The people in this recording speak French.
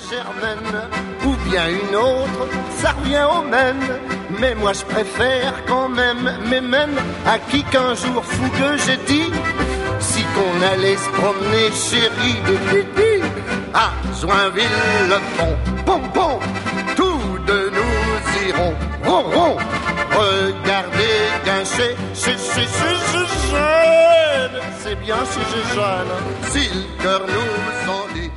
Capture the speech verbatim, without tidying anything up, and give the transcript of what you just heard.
Saint-Germain ou bien une autre, ça revient au même. Mais moi je préfère quand même mes mêmes à qui qu'un jour fougueux j'ai dit si qu'on allait se promener chérie à Joinville-le-Pont. Pom pom, tous deux nous irons rond rond. Regardez Guinchet, chez chez chez chez jeune, c'est bien chez chez jeune, si le cœur nous en dit.